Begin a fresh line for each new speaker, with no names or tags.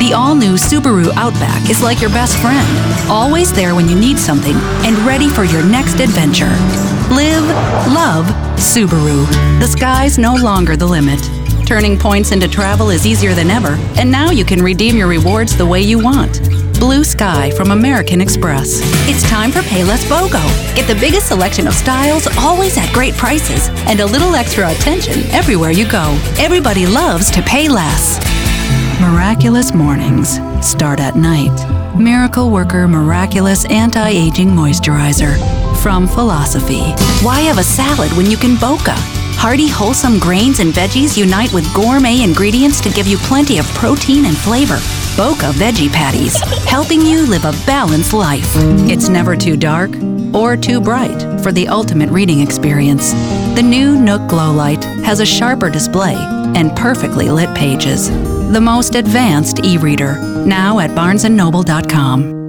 The all-new Subaru Outback is like your best friend, always there when you need something and ready for your next adventure. Live, love, Subaru. The sky's no longer the limit. Turning points into travel is easier than ever, and now you can redeem your rewards the way you want. Blue Sky from American Express. It's time for Pay Less BOGO. Get the biggest selection of styles, always at great prices, and a little extra attention everywhere you go. Everybody loves to pay less. Miraculous mornings start at night. Miracle Worker Miraculous Anti-Aging Moisturizer from Philosophy. Why have a salad when you can Boca? Hearty, wholesome grains and veggies unite with gourmet ingredients to give you plenty of protein and flavor. Boca Veggie Patties, helping you live a balanced life. It's never too dark or too bright for the ultimate reading experience. The new Nook Glow Light has a sharper display and perfectly lit pages. The most advanced e-reader, now at barnesandnoble.com.